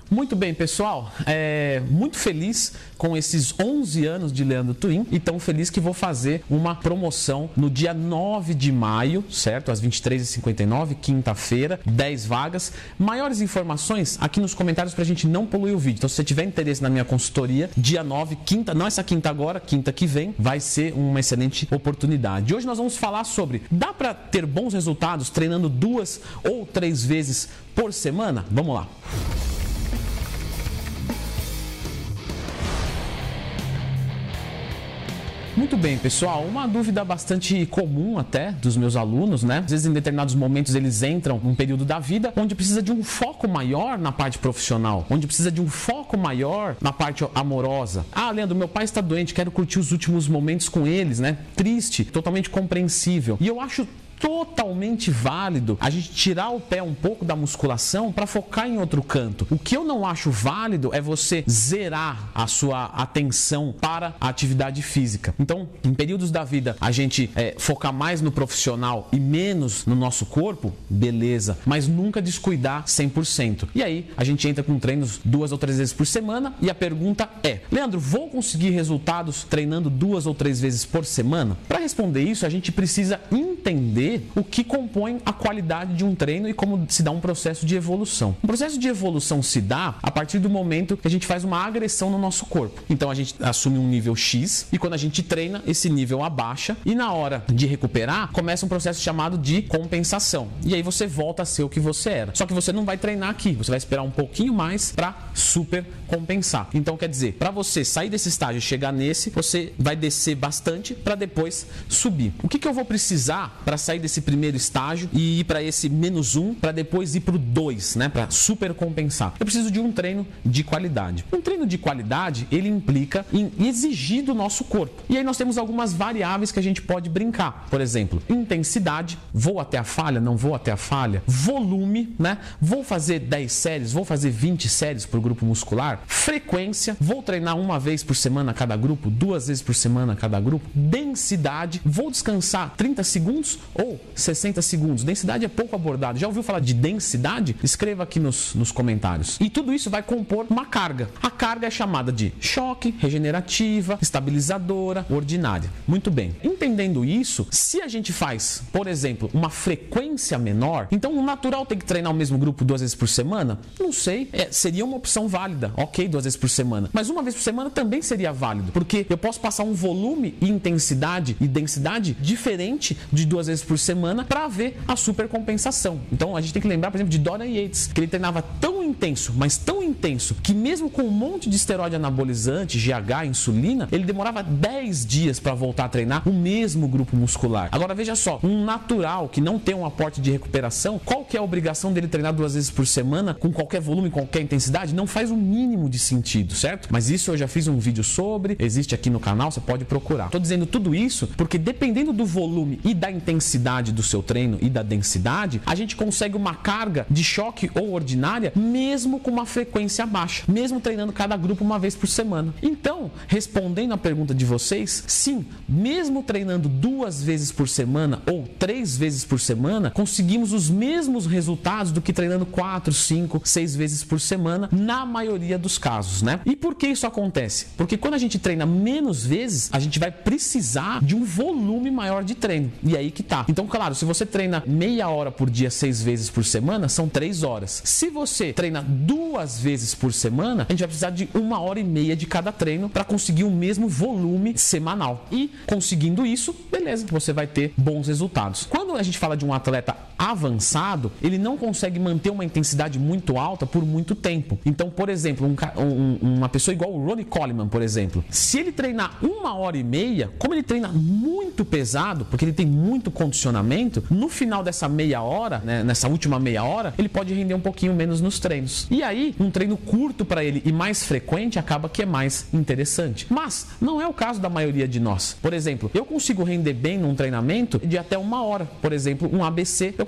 Muito bem, pessoal, muito feliz com esses 11 anos de Leandro Twin e tão feliz que vou fazer uma promoção no dia 9 de maio, certo? Às 23h59, quinta-feira, 10 vagas. Maiores informações aqui nos comentários pra gente não poluir o vídeo. Então, se você tiver interesse na minha consultoria, dia 9, quinta, não essa quinta agora, quinta que vem, vai ser uma excelente oportunidade. Hoje nós vamos falar sobre, dá pra ter bons resultados treinando 2 ou 3 vezes por semana? Vamos lá. Muito bem, pessoal, uma dúvida bastante comum até dos meus alunos, né? Às vezes em determinados momentos eles entram num período da vida onde precisa de um foco maior na parte profissional, onde precisa de um foco maior na parte amorosa. Ah, Leandro, meu pai está doente, quero curtir os últimos momentos com eles, né? Triste, totalmente compreensível. E eu acho totalmente válido a gente tirar o pé um pouco da musculação para focar em outro canto. O que eu não acho válido é você zerar a sua atenção para a atividade física. Então, em períodos da vida, a gente focar mais no profissional e menos no nosso corpo, beleza, mas nunca descuidar 100%. E aí, a gente entra com treinos 2 ou 3 vezes por semana e a pergunta é: Leandro, vou conseguir resultados treinando 2 ou 3 vezes por semana? Para responder isso, a gente precisa entender o que compõe a qualidade de um treino e como se dá um processo de evolução. O processo de evolução se dá a partir do momento que a gente faz uma agressão no nosso corpo. Então a gente assume um nível X e quando a gente treina, esse nível abaixa e na hora de recuperar, começa um processo chamado de compensação. E aí você volta a ser o que você era. Só que você não vai treinar aqui, você vai esperar um pouquinho mais para super compensar. Então quer dizer, para você sair desse estágio e chegar nesse, você vai descer bastante para depois subir. O que eu vou precisar para sair desse primeiro estágio e ir para esse -1 para depois ir para o 2, né, para super compensar? Eu preciso de um treino de qualidade. Um treino de qualidade, ele implica em exigir do nosso corpo. E aí nós temos algumas variáveis que a gente pode brincar. Por exemplo, intensidade, vou até a falha, não vou até a falha. Volume, né? Vou fazer 10 séries, vou fazer 20 séries por grupo muscular. Frequência, vou treinar 1 vez por semana cada grupo, 2 vezes por semana cada grupo. Densidade, vou descansar 30 segundos ou 60 segundos. Densidade é pouco abordado. Já ouviu falar de densidade? Escreva aqui nos comentários. E tudo isso vai compor uma carga. A carga é chamada de choque, regenerativa, estabilizadora, ordinária. Muito bem. Entendendo isso, se a gente faz, por exemplo, uma frequência menor, então o natural tem que treinar o mesmo grupo 2 vezes por semana? Não sei. Seria uma opção válida. Ok, 2 vezes por semana. Mas 1 vez por semana também seria válido. Porque eu posso passar um volume e intensidade e densidade diferente de 2 vezes por semana para ver a supercompensação. Então a gente tem que lembrar, por exemplo, de Dorian Yates, que ele treinava tão intenso, mas tão intenso, que mesmo com um monte de esteroide anabolizante, GH, insulina, ele demorava 10 dias para voltar a treinar o mesmo grupo muscular. Agora veja só, um natural que não tem um aporte de recuperação, qual que é a obrigação dele treinar 2 vezes por semana com qualquer volume, qualquer intensidade? Não faz o mínimo de sentido, certo? Mas isso eu já fiz um vídeo sobre, existe aqui no canal, você pode procurar. Estou dizendo tudo isso porque dependendo do volume e da intensidade do seu treino e da densidade, a gente consegue uma carga de choque ou ordinária mesmo com uma frequência baixa, mesmo treinando cada grupo 1 vez por semana. Então, respondendo a pergunta de vocês, sim, mesmo treinando 2 vezes por semana ou 3 vezes por semana, conseguimos os mesmos resultados do que treinando 4, 5, 6 vezes por semana na maioria dos casos, né? E por que isso acontece? Porque quando a gente treina menos vezes, a gente vai precisar de um volume maior de treino. E aí que tá. Então, claro, se você treina meia hora por dia 6 vezes por semana, são 3 horas. Se você treina 2 vezes por semana, a gente vai precisar de 1h30 de cada treino para conseguir o mesmo volume semanal. E conseguindo isso, beleza, você vai ter bons resultados. Quando a gente fala de um atleta avançado, ele não consegue manter uma intensidade muito alta por muito tempo. Então, por exemplo, uma pessoa igual o Ronnie Coleman, por exemplo, se ele treinar 1h30, como ele treina muito pesado, porque ele tem muito condicionamento, no final dessa meia hora, né, nessa última meia hora, ele pode render um pouquinho menos nos treinos. E aí, um treino curto para ele e mais frequente acaba que é mais interessante. Mas não é o caso da maioria de nós. Por exemplo, eu consigo render bem num treinamento de até 1 hora. Por exemplo, um ABC, eu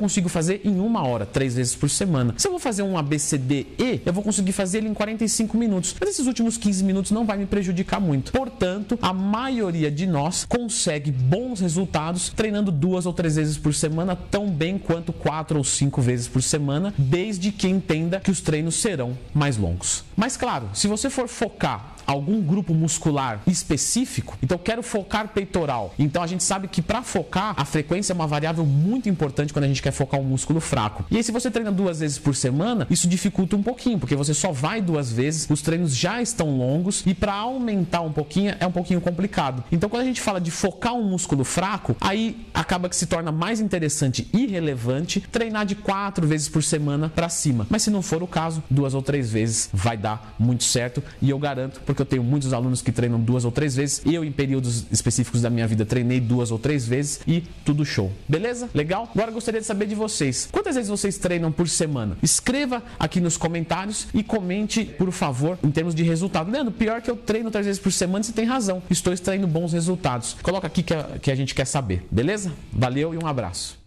consigo fazer em 1 hora, 3 vezes por semana. Se eu vou fazer um ABCDE, eu vou conseguir fazer ele em 45 minutos. Mas esses últimos 15 minutos não vai me prejudicar muito. Portanto, a maioria de nós consegue bons resultados treinando 2 ou 3 vezes por semana, tão bem quanto 4 ou 5 vezes por semana, desde que entenda que os treinos serão mais longos. Mas claro, se você for focar algum grupo muscular específico, então eu quero focar peitoral. Então a gente sabe que para focar, a frequência é uma variável muito importante quando a gente quer focar um músculo fraco. E aí se você treina 2 vezes por semana, isso dificulta um pouquinho, porque você só vai 2 vezes, os treinos já estão longos e para aumentar um pouquinho é um pouquinho complicado. Então quando a gente fala de focar um músculo fraco, aí acaba que se torna mais interessante e relevante treinar de 4 vezes por semana para cima. Mas se não for o caso, 2 ou 3 vezes vai dar muito certo e eu garanto, porque eu tenho muitos alunos que treinam 2 ou 3 vezes. Eu, em períodos específicos da minha vida, treinei 2 ou 3 vezes e tudo show. Beleza? Legal? Agora eu gostaria de saber de vocês. Quantas vezes vocês treinam por semana? Escreva aqui nos comentários e comente, por favor, em termos de resultado. Leandro, pior que eu treino 3 vezes por semana, você tem razão. Estou extraindo bons resultados. Coloca aqui que a gente quer saber. Beleza? Valeu e um abraço.